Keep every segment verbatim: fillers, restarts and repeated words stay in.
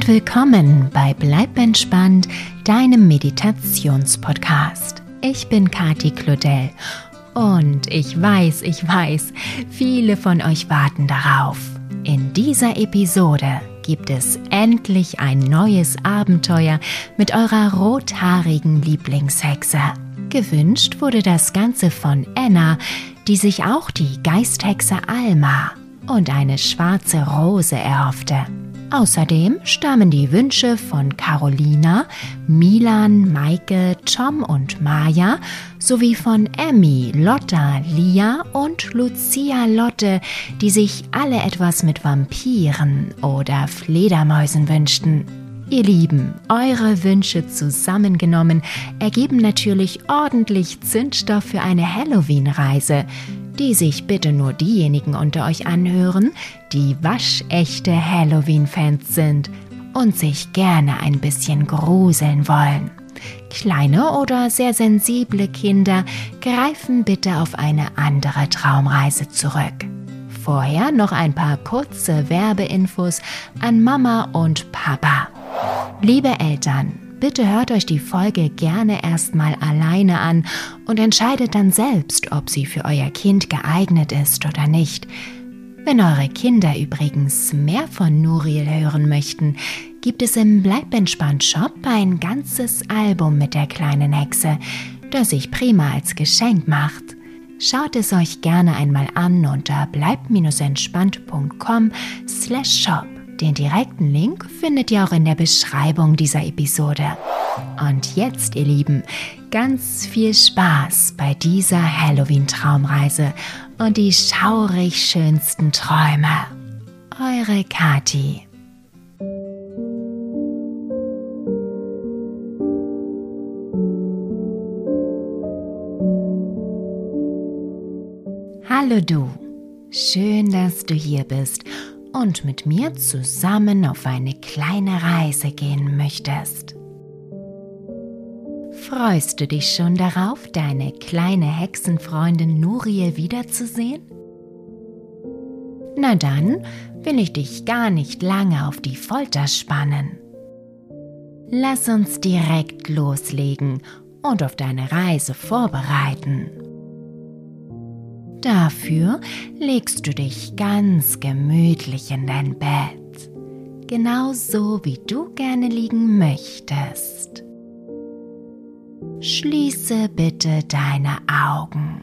und willkommen bei Bleib entspannt, deinem Meditationspodcast. Ich bin Kathi Claudel und ich weiß, ich weiß, viele von euch warten darauf. In dieser Episode gibt es endlich ein neues Abenteuer mit eurer rothaarigen Lieblingshexe. Gewünscht wurde das Ganze von Anna, die sich auch die Geisthexe Alma und eine schwarze Rose erhoffte. Außerdem stammen die Wünsche von Carolina, Milan, Maike, Tom und Maja sowie von Emmy, Lotta, Lia und Lucia Lotte, die sich alle etwas mit Vampiren oder Fledermäusen wünschten. Ihr Lieben, eure Wünsche zusammengenommen ergeben natürlich ordentlich Zündstoff für eine Halloween-Reise, die sich bitte nur diejenigen unter euch anhören, die waschechte Halloween-Fans sind und sich gerne ein bisschen gruseln wollen. Kleine oder sehr sensible Kinder greifen bitte auf eine andere Traumreise zurück. Vorher noch ein paar kurze Werbeinfos an Mama und Papa. Liebe Eltern, bitte hört euch die Folge gerne erstmal alleine an und entscheidet dann selbst, ob sie für euer Kind geeignet ist oder nicht. Wenn eure Kinder übrigens mehr von Nuriel hören möchten, gibt es im Bleib entspannt Shop ein ganzes Album mit der kleinen Hexe, das sich prima als Geschenk macht. Schaut es euch gerne einmal an unter bleib entspannt punkt com slash shop. Den direkten Link findet ihr auch in der Beschreibung dieser Episode. Und jetzt, ihr Lieben, ganz viel Spaß bei dieser Halloween-Traumreise und die schaurig schönsten Träume. Eure Kathi. Hallo du, schön, dass du hier bist und mit mir zusammen auf eine kleine Reise gehen möchtest. Freust du dich schon darauf, deine kleine Hexenfreundin Nuriel wiederzusehen? Na dann will ich dich gar nicht lange auf die Folter spannen. Lass uns direkt loslegen und auf deine Reise vorbereiten. Dafür legst du dich ganz gemütlich in dein Bett, genau so wie du gerne liegen möchtest. Schließe bitte deine Augen.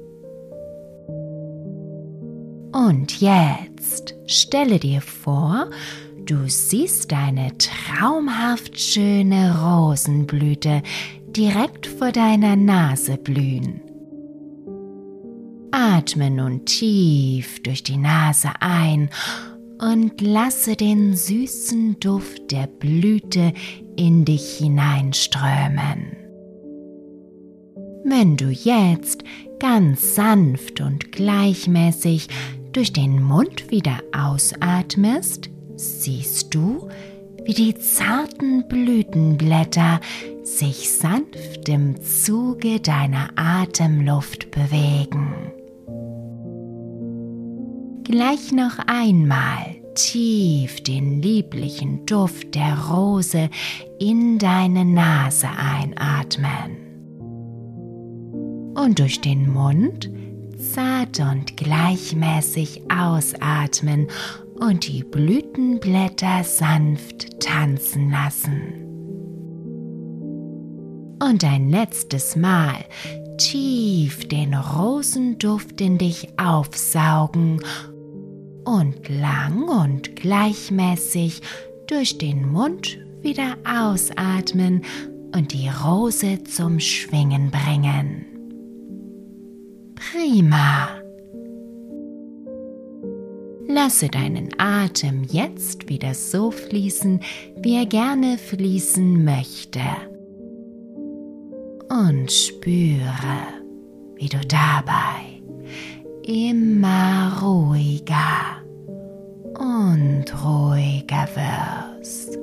Und jetzt stelle dir vor, du siehst eine traumhaft schöne Rosenblüte direkt vor deiner Nase blühen. Atme nun tief durch die Nase ein und lasse den süßen Duft der Blüte in dich hineinströmen. Wenn du jetzt ganz sanft und gleichmäßig durch den Mund wieder ausatmest, siehst du, wie die zarten Blütenblätter sich sanft im Zuge deiner Atemluft bewegen. Gleich noch einmal tief den lieblichen Duft der Rose in deine Nase einatmen. Und durch den Mund zart und gleichmäßig ausatmen und die Blütenblätter sanft tanzen lassen. Und ein letztes Mal tief den Rosenduft in dich aufsaugen und lang und gleichmäßig durch den Mund wieder ausatmen und die Rose zum Schwingen bringen. Prima! Lasse deinen Atem jetzt wieder so fließen, wie er gerne fließen möchte. Und spüre, wie du dabei immer ruhiger und ruhiger wirst.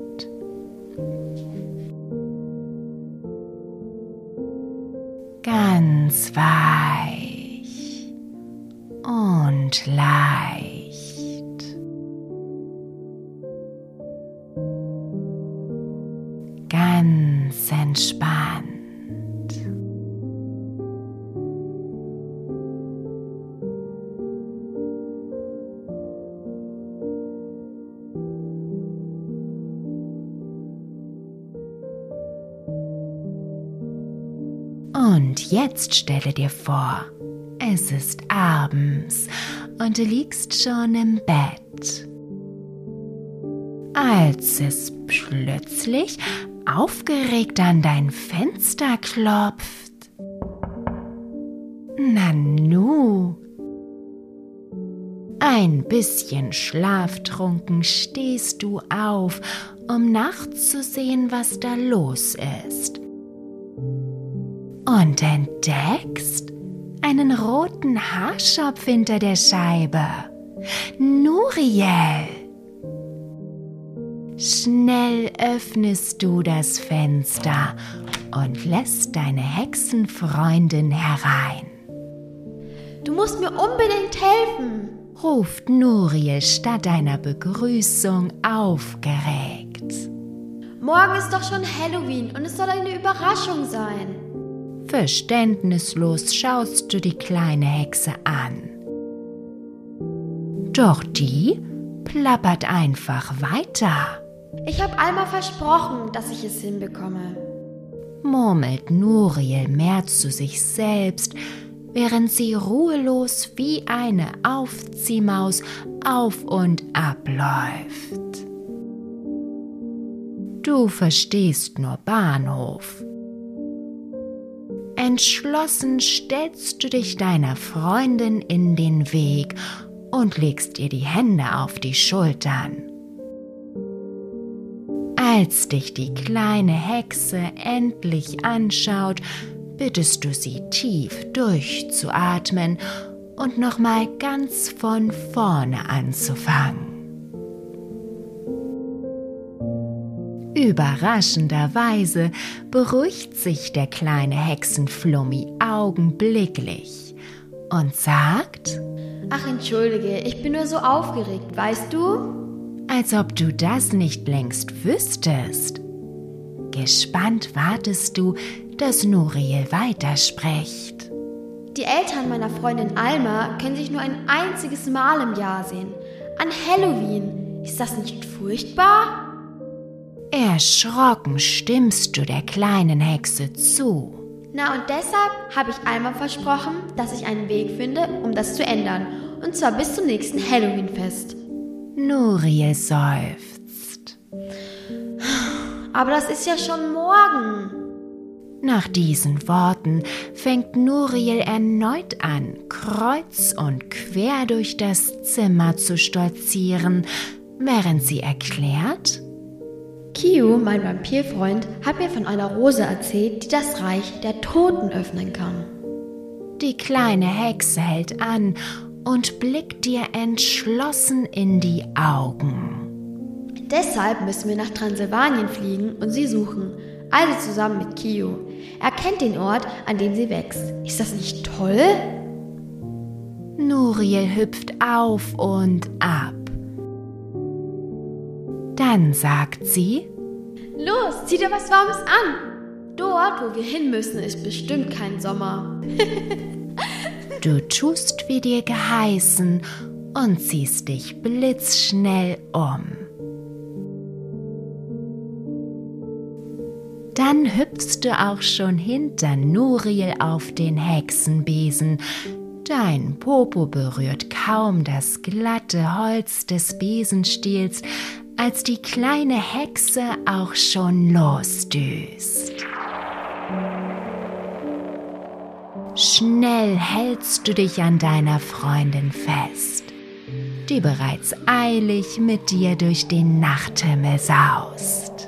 Ganz weich und leicht. entspannt. Und jetzt stelle dir vor, es ist abends und du liegst schon im Bett, als es plötzlich aufgeregt an dein Fenster klopft. Nanu, ein bisschen schlaftrunken stehst du auf, um nachzusehen, was da los ist. Und entdeckst einen roten Haarschopf hinter der Scheibe. Nuriel! Schnell öffnest du das Fenster und lässt deine Hexenfreundin herein. Du musst mir unbedingt helfen, ruft Nuriel statt einer Begrüßung aufgeregt. Morgen ist doch schon Halloween und es soll eine Überraschung sein. Verständnislos schaust du die kleine Hexe an. Doch die plappert einfach weiter. Ich habe Alma versprochen, dass ich es hinbekomme, murmelt Nuriel mehr zu sich selbst, während sie ruhelos wie eine Aufziehmaus auf und ab läuft. Du verstehst nur Bahnhof. Entschlossen stellst du dich deiner Freundin in den Weg und legst ihr die Hände auf die Schultern. Als dich die kleine Hexe endlich anschaut, bittest du sie tief durchzuatmen und nochmal ganz von vorne anzufangen. Überraschenderweise beruhigt sich der kleine Hexenflummi augenblicklich und sagt: Ach, entschuldige, ich bin nur so aufgeregt, weißt du? Als ob du das nicht längst wüsstest. Gespannt wartest du, dass Nuriel weiterspricht. Die Eltern meiner Freundin Alma können sich nur ein einziges Mal im Jahr sehen. An Halloween. Ist das nicht furchtbar? Erschrocken stimmst du der kleinen Hexe zu. Na, und deshalb habe ich Alma versprochen, dass ich einen Weg finde, um das zu ändern. Und zwar bis zum nächsten Halloween-Fest. Nuriel seufzt. Aber das ist ja schon morgen. Nach diesen Worten fängt Nuriel erneut an, kreuz und quer durch das Zimmer zu stolzieren, während sie erklärt: Kiu, mein Vampirfreund, hat mir von einer Rose erzählt, die das Reich der Toten öffnen kann. Die kleine Hexe hält an und blickt dir entschlossen in die Augen. Deshalb müssen wir nach Transsilvanien fliegen und sie suchen, also zusammen mit Kiu. Er kennt den Ort, an dem sie wächst. Ist das nicht toll? Nuriel hüpft auf und ab. Dann sagt sie: Los, zieh dir was Warmes an. Dort, wo wir hin müssen, ist bestimmt kein Sommer. Du tust, wie dir geheißen, und ziehst dich blitzschnell um. Dann hüpfst du auch schon hinter Nuriel auf den Hexenbesen. Dein Popo berührt kaum das glatte Holz des Besenstiels, als die kleine Hexe auch schon losdüst. Schnell hältst du dich an deiner Freundin fest, die bereits eilig mit dir durch den Nachthimmel saust.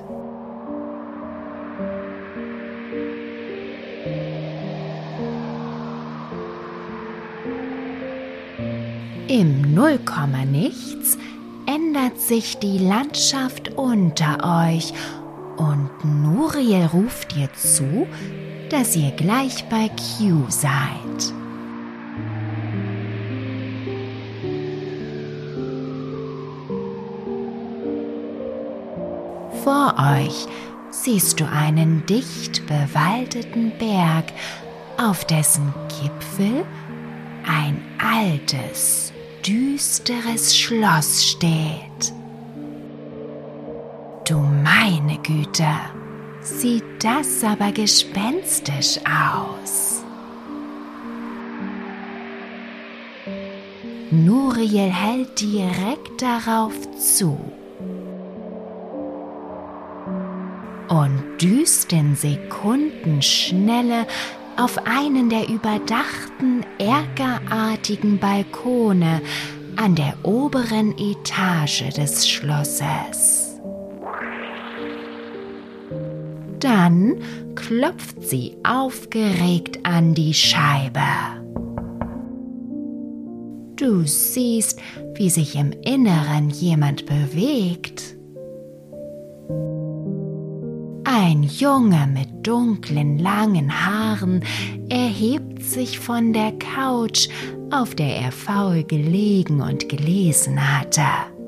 Im Nullkommanichts ändert sich die Landschaft unter euch und Nuriel ruft dir zu, dass ihr gleich bei Q seid. Vor euch siehst du einen dicht bewaldeten Berg, auf dessen Gipfel ein altes, düsteres Schloss steht. Du meine Güte, sieht das aber gespenstisch aus. Nuriel hält direkt darauf zu und düst in Sekundenschnelle auf einen der überdachten, erkerartigen Balkone an der oberen Etage des Schlosses. Dann klopft sie aufgeregt an die Scheibe. Du siehst, wie sich im Inneren jemand bewegt. Ein Junge mit dunklen, langen Haaren erhebt sich von der Couch, auf der er faul gelegen und gelesen hatte.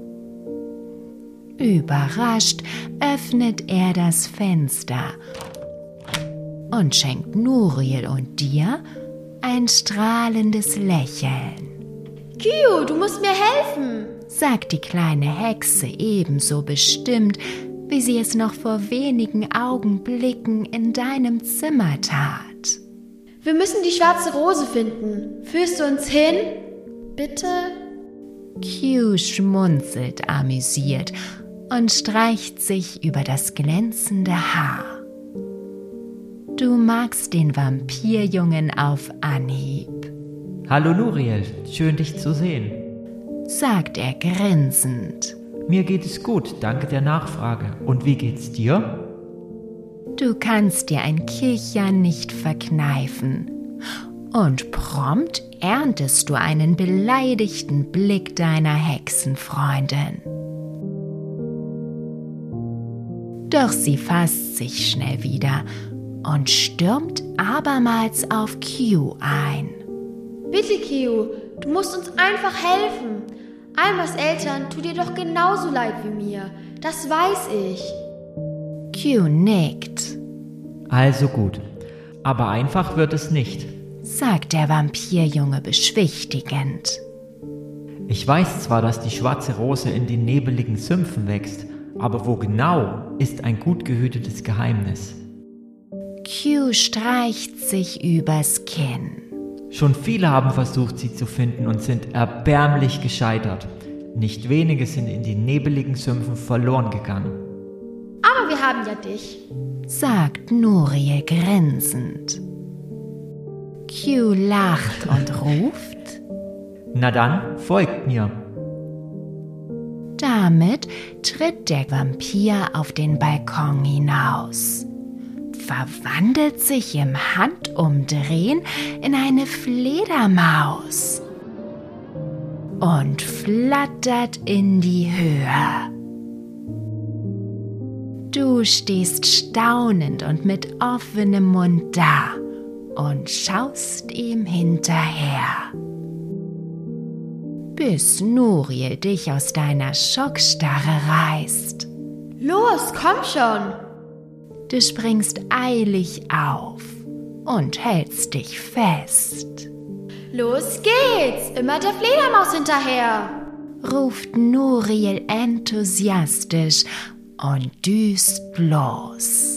Überrascht öffnet er das Fenster und schenkt Nuriel und dir ein strahlendes Lächeln. Kio, du musst mir helfen, sagt die kleine Hexe ebenso bestimmt, wie sie es noch vor wenigen Augenblicken in deinem Zimmer tat. Wir müssen die schwarze Rose finden. Führst du uns hin? Bitte? Q schmunzelt amüsiert und streicht sich über das glänzende Haar. Du magst den Vampirjungen auf Anhieb. Hallo Nuriel, schön dich zu sehen, sagt er grinsend. Mir geht es gut, danke der Nachfrage. Und wie geht's dir? Du kannst dir ein Kichern nicht verkneifen. Und prompt erntest du einen beleidigten Blick deiner Hexenfreundin. Doch sie fasst sich schnell wieder und stürmt abermals auf Q ein. Bitte, Kio, du musst uns einfach helfen. Almas Eltern tun dir doch genauso leid wie mir. Das weiß ich. Q nickt. Also gut, aber einfach wird es nicht, sagt der Vampirjunge beschwichtigend. Ich weiß zwar, dass die schwarze Rose in den nebeligen Sümpfen wächst, aber wo genau, ist ein gut gehütetes Geheimnis. Q streicht sich übers Kinn. Schon viele haben versucht, sie zu finden und sind erbärmlich gescheitert. Nicht wenige sind in die nebeligen Sümpfen verloren gegangen. Aber wir haben ja dich, sagt Nuriel grinsend. Q lacht und ruft: Na dann, folgt mir. Damit tritt der Vampir auf den Balkon hinaus, verwandelt sich im Handumdrehen in eine Fledermaus und flattert in die Höhe. Du stehst staunend und mit offenem Mund da und schaust ihm hinterher, bis Nuriel dich aus deiner Schockstarre reißt. Los, komm schon! Du springst eilig auf und hältst dich fest. Los geht's, immer der Fledermaus hinterher, ruft Nuriel enthusiastisch und düst los.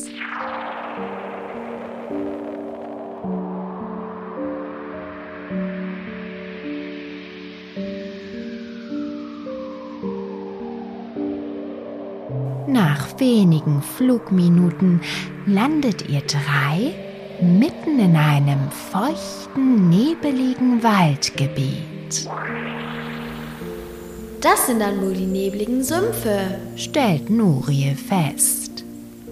Nach wenigen Flugminuten landet ihr drei mitten in einem feuchten, nebeligen Waldgebiet. Das sind dann wohl die nebligen Sümpfe, stellt Nuriel fest.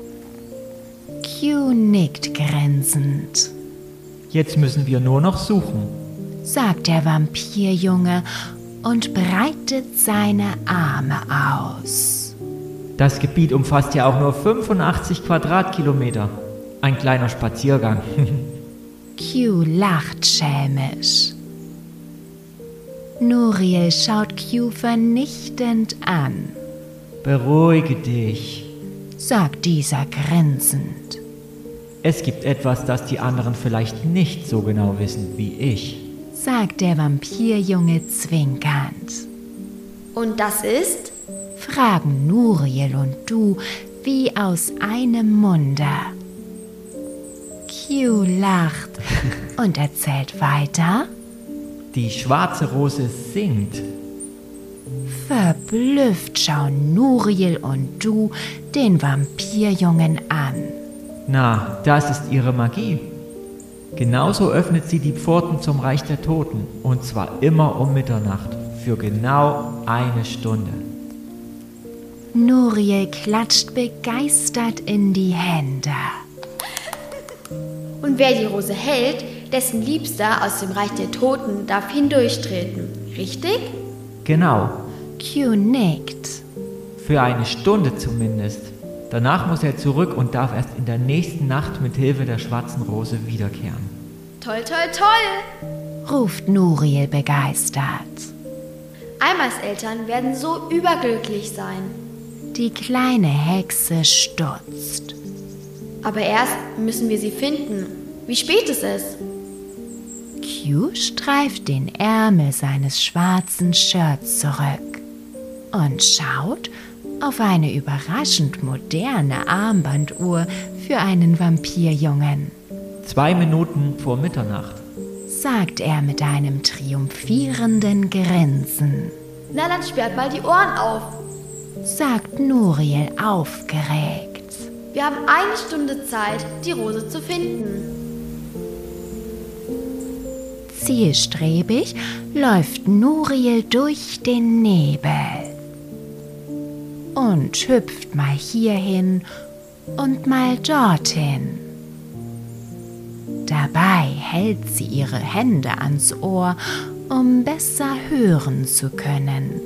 Q nickt grinsend. Jetzt müssen wir nur noch suchen, sagt der Vampirjunge und breitet seine Arme aus. Das Gebiet umfasst ja auch nur fünfundachtzig Quadratkilometer. Ein kleiner Spaziergang. Q lacht schelmisch. Nuriel schaut Q vernichtend an. Beruhige dich, sagt dieser grinsend. Es gibt etwas, das die anderen vielleicht nicht so genau wissen wie ich, sagt der Vampirjunge zwinkernd. Und das ist? Fragen Nuriel und du wie aus einem Munde. Q lacht und erzählt weiter. Die schwarze Rose singt. Verblüfft schauen Nuriel und du den Vampirjungen an. Na, das ist ihre Magie. Genauso öffnet sie die Pforten zum Reich der Toten, und zwar immer um Mitternacht, für genau eine Stunde. Nuriel klatscht begeistert in die Hände. Und wer die Rose hält, dessen Liebster aus dem Reich der Toten darf hindurchtreten, richtig? Genau. Q nickt. Für eine Stunde zumindest. Danach muss er zurück und darf erst in der nächsten Nacht mit Hilfe der schwarzen Rose wiederkehren. Toll, toll, toll! Ruft Nuriel begeistert. Almas Eltern werden so überglücklich sein. Die kleine Hexe stutzt. Aber erst müssen wir sie finden. Wie spät ist es? Q streift den Ärmel seines schwarzen Shirts zurück und schaut auf eine überraschend moderne Armbanduhr für einen Vampirjungen. Zwei Minuten vor Mitternacht, sagt er mit einem triumphierenden Grinsen. Na, dann sperrt mal die Ohren auf, sagt Nuriel aufgeregt. Wir haben eine Stunde Zeit, die Rose zu finden. Zielstrebig läuft Nuriel durch den Nebel und hüpft mal hierhin und mal dorthin. Dabei hält sie ihre Hände ans Ohr, um besser hören zu können.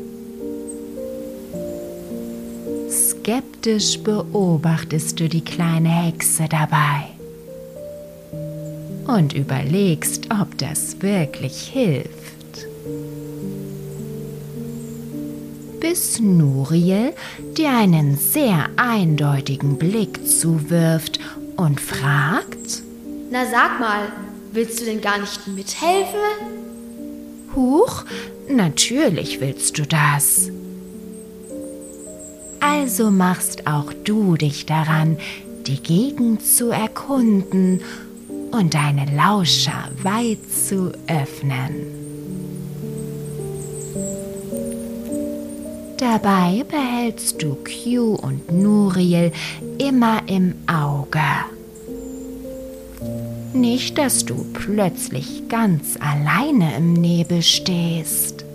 Skeptisch beobachtest du die kleine Hexe dabei und überlegst, ob das wirklich hilft. Bis Nuriel dir einen sehr eindeutigen Blick zuwirft und fragt: Na sag mal, willst du denn gar nicht mithelfen? Huch, natürlich willst du das. Also machst auch du dich daran, die Gegend zu erkunden und deine Lauscher weit zu öffnen. Dabei behältst du Q und Nuriel immer im Auge. Nicht, dass du plötzlich ganz alleine im Nebel stehst.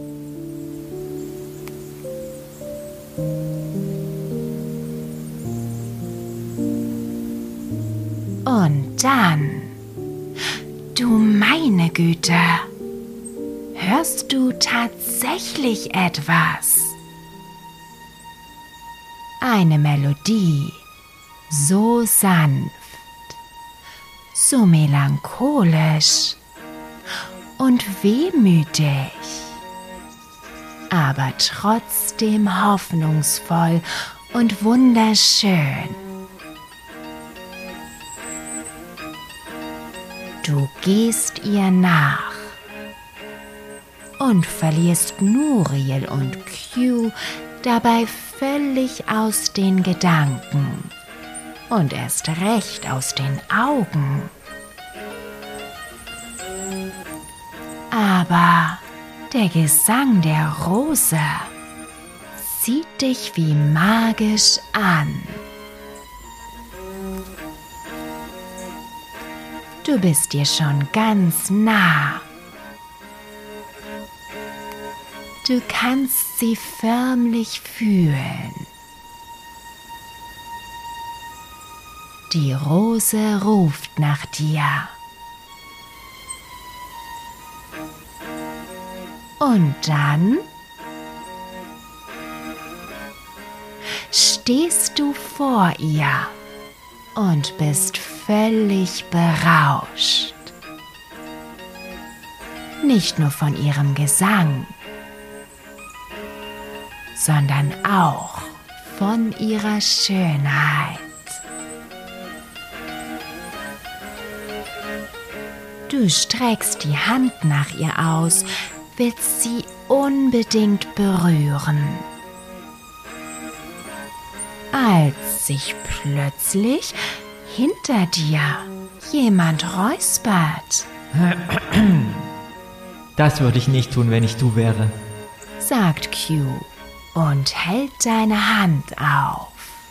Und dann, du meine Güte, hörst du tatsächlich etwas? Eine Melodie, so sanft, so melancholisch und wehmütig, aber trotzdem hoffnungsvoll und wunderschön. Du gehst ihr nach und verlierst Nuriel und Q dabei völlig aus den Gedanken und erst recht aus den Augen. Aber der Gesang der Rose zieht dich wie magisch an. Du bist dir schon ganz nah. Du kannst sie förmlich fühlen. Die Rose ruft nach dir. Und dann stehst du vor ihr und bist völlig berauscht. Nicht nur von ihrem Gesang, sondern auch von ihrer Schönheit. Du streckst die Hand nach ihr aus, willst sie unbedingt berühren, als sich plötzlich hinter dir jemand räuspert. Das würde ich nicht tun, wenn ich du wäre, sagt Q und hält deine Hand auf.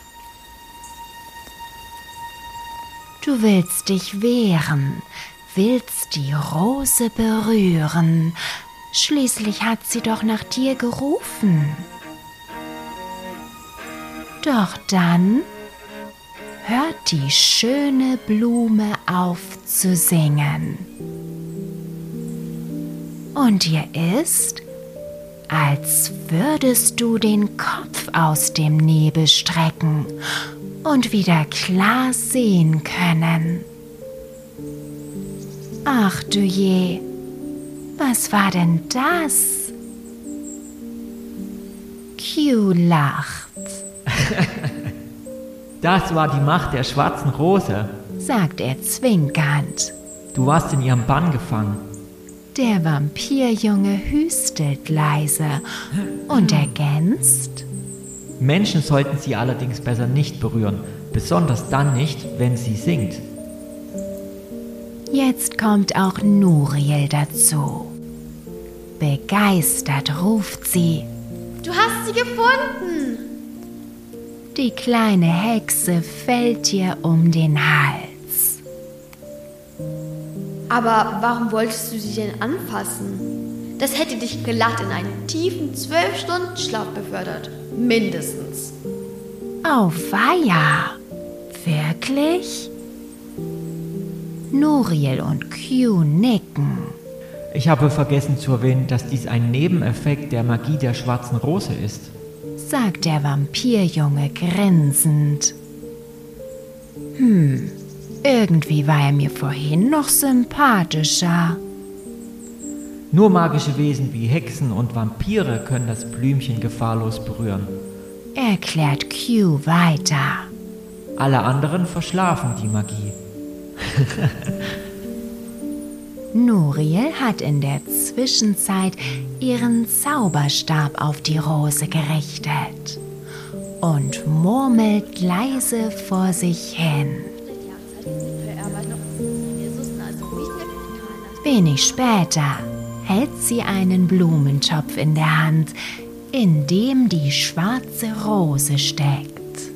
Du willst dich wehren, willst die Rose berühren. Schließlich hat sie doch nach dir gerufen. Doch dann hört die schöne Blume auf zu singen. Und dir ist, als würdest du den Kopf aus dem Nebel strecken und wieder klar sehen können. Ach du je, was war denn das? Q lacht. Das war die Macht der schwarzen Rose, sagt er zwinkernd. Du warst in ihrem Bann gefangen. Der Vampirjunge hüstelt leise und ergänzt: Menschen sollten sie allerdings besser nicht berühren, besonders dann nicht, wenn sie singt. Jetzt kommt auch Nuriel dazu. Begeistert ruft sie: Du hast sie gefunden! Die kleine Hexe fällt dir um den Hals. Aber warum wolltest du sie denn anfassen? Das hätte dich glatt in einen tiefen zwölf-Stunden-Schlaf befördert. Mindestens. Auweia! Wirklich? Nuriel und Q nicken. Ich habe vergessen zu erwähnen, dass dies ein Nebeneffekt der Magie der schwarzen Rose ist, sagt der Vampirjunge grinsend. Hm, irgendwie war er mir vorhin noch sympathischer. Nur magische Wesen wie Hexen und Vampire können das Blümchen gefahrlos berühren, erklärt Q weiter. Alle anderen verschlafen die Magie. Nuriel hat in der Zwischenzeit ihren Zauberstab auf die Rose gerichtet und murmelt leise vor sich hin. Wenig später hält sie einen Blumentopf in der Hand, in dem die schwarze Rose steckt.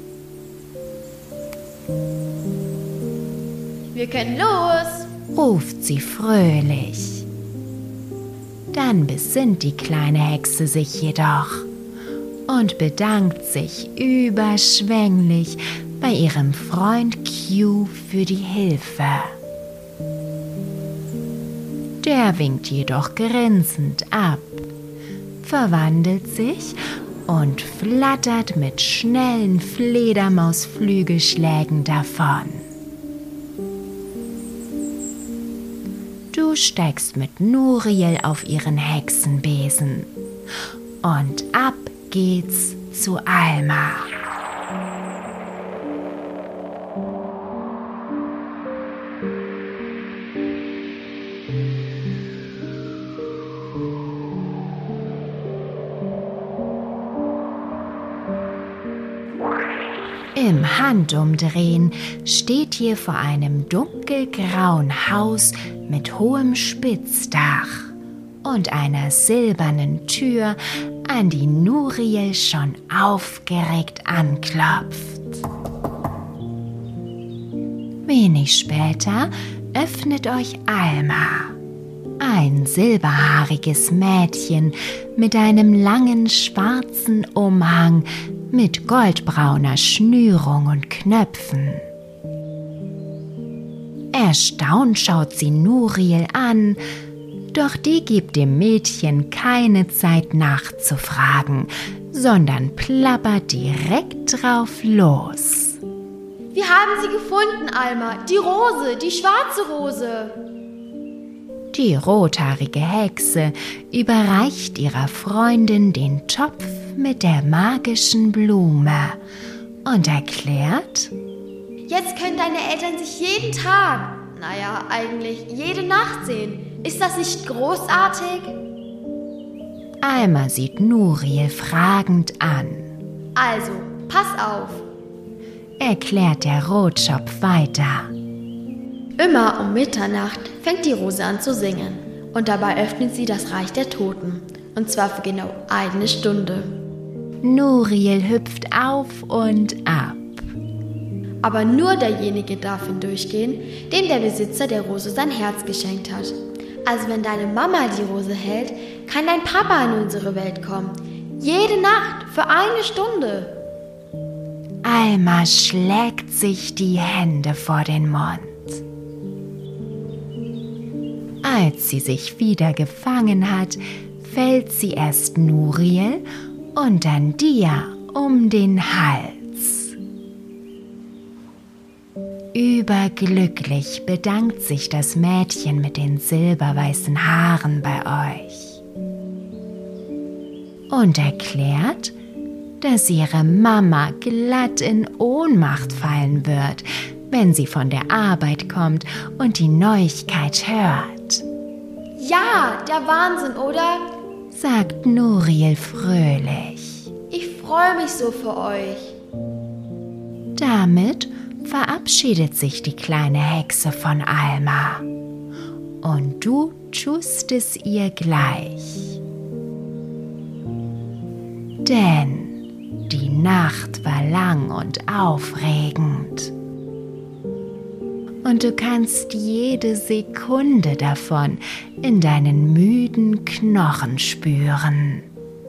Wir können los, ruft sie fröhlich. Dann besinnt die kleine Hexe sich jedoch und bedankt sich überschwänglich bei ihrem Freund Q für die Hilfe. Der winkt jedoch grinsend ab, verwandelt sich und flattert mit schnellen Fledermausflügelschlägen davon. Du steigst mit Nuriel auf ihren Hexenbesen und ab geht's zu Alma. Im Handumdrehen steht hier vor einem dunkelgrauen Haus mit hohem Spitzdach und einer silbernen Tür, an die Nuriel schon aufgeregt anklopft. Wenig später öffnet euch Alma, ein silberhaariges Mädchen mit einem langen schwarzen Umhang mit goldbrauner Schnürung und Knöpfen. Erstaunt schaut sie Nuriel an, doch die gibt dem Mädchen keine Zeit nachzufragen, sondern plappert direkt drauf los. Wir haben sie gefunden, Alma. Die Rose, die schwarze Rose. Die rothaarige Hexe überreicht ihrer Freundin den Topf mit der magischen Blume und erklärt: Jetzt können deine Eltern sich jeden Tag, naja, eigentlich jede Nacht sehen. Ist das nicht großartig? Alma sieht Nuriel fragend an. Also, pass auf, erklärt der Rotschopf weiter. Immer um Mitternacht fängt die Rose an zu singen und dabei öffnet sie das Reich der Toten, und zwar für genau eine Stunde. Nuriel hüpft auf und ab. Aber nur derjenige darf hindurchgehen, dem der Besitzer der Rose sein Herz geschenkt hat. Also wenn deine Mama die Rose hält, kann dein Papa in unsere Welt kommen. Jede Nacht für eine Stunde. Alma schlägt sich die Hände vor den Mund. Als sie sich wieder gefangen hat, fällt sie erst Nuriel und dann Dia um den Hals. Überglücklich bedankt sich das Mädchen mit den silberweißen Haaren bei euch und erklärt, dass ihre Mama glatt in Ohnmacht fallen wird, wenn sie von der Arbeit kommt und die Neuigkeit hört. Ja, der Wahnsinn, oder? Sagt Nuriel fröhlich. Ich freue mich so für euch. Damit verabschiedet sich die kleine Hexe von Alma. Und du tust es ihr gleich. Denn die Nacht war lang und aufregend. Und du kannst jede Sekunde davon in deinen müden Knochen spüren.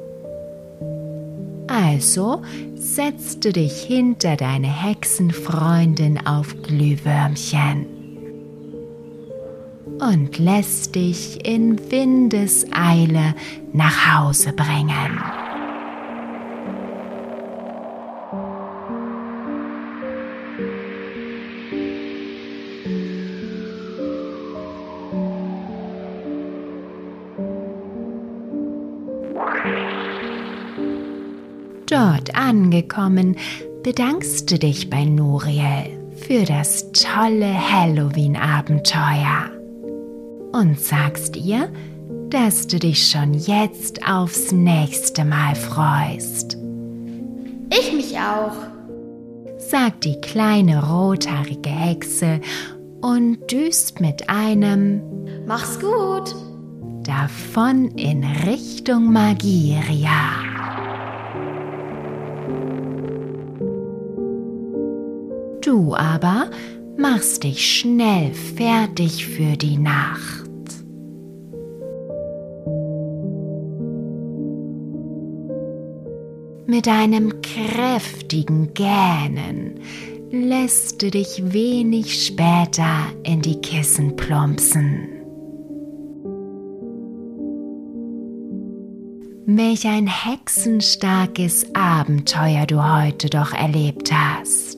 Also setzt du dich hinter deine Hexenfreundin auf Glühwürmchen und lässt dich in Windeseile nach Hause bringen. Dort angekommen, bedankst du dich bei Nuriel für das tolle Halloween-Abenteuer und sagst ihr, dass du dich schon jetzt aufs nächste Mal freust. Ich mich auch, sagt die kleine rothaarige Hexe und düst mit einem Mach's gut davon in Richtung Magieria. Du aber machst dich schnell fertig für die Nacht. Mit einem kräftigen Gähnen lässt du dich wenig später in die Kissen plumpsen. Welch ein hexenstarkes Abenteuer du heute doch erlebt hast.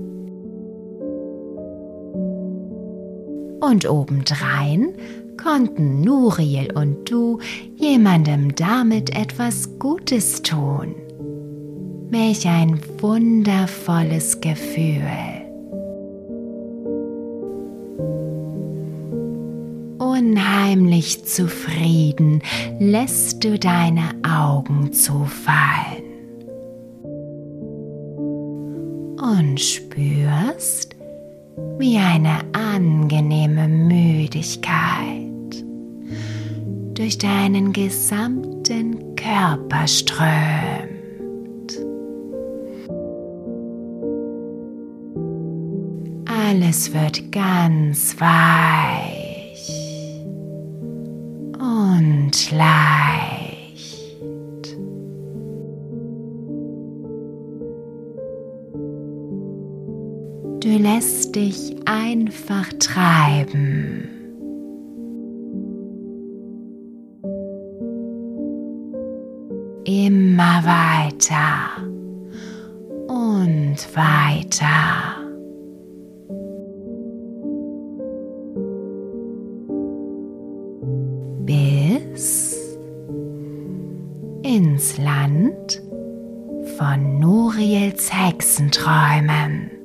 Und obendrein konnten Nuriel und du jemandem damit etwas Gutes tun. Welch ein wundervolles Gefühl. Unheimlich zufrieden lässt du deine Augen zufallen und spürst, wie eine angenehme Müdigkeit durch deinen gesamten Körper strömt. Alles wird ganz weich und leicht. Du lässt dich einfach treiben. Immer weiter und weiter. aus ins Land von Nuriels Hexenträumen.